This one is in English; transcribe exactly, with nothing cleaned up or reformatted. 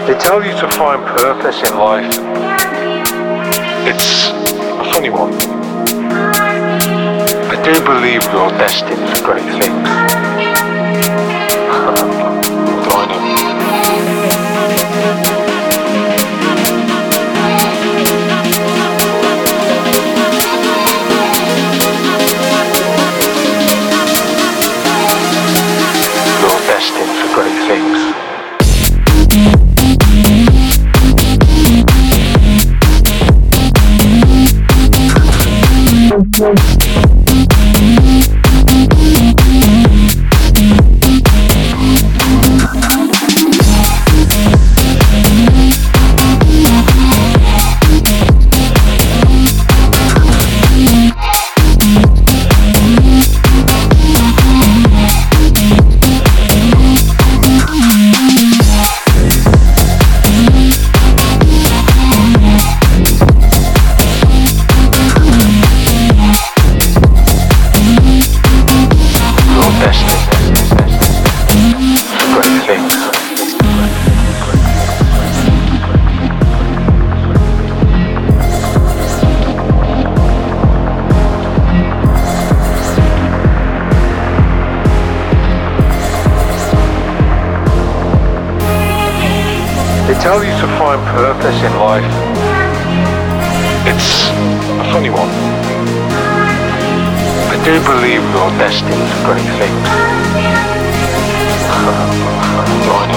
They tell you to find purpose in life. It's a funny one. I do believe you're destined for great things. What do I know? You're destined for great things. They tell you to find purpose in life. It's a funny one. I do believe you're destined for great things. What do I know?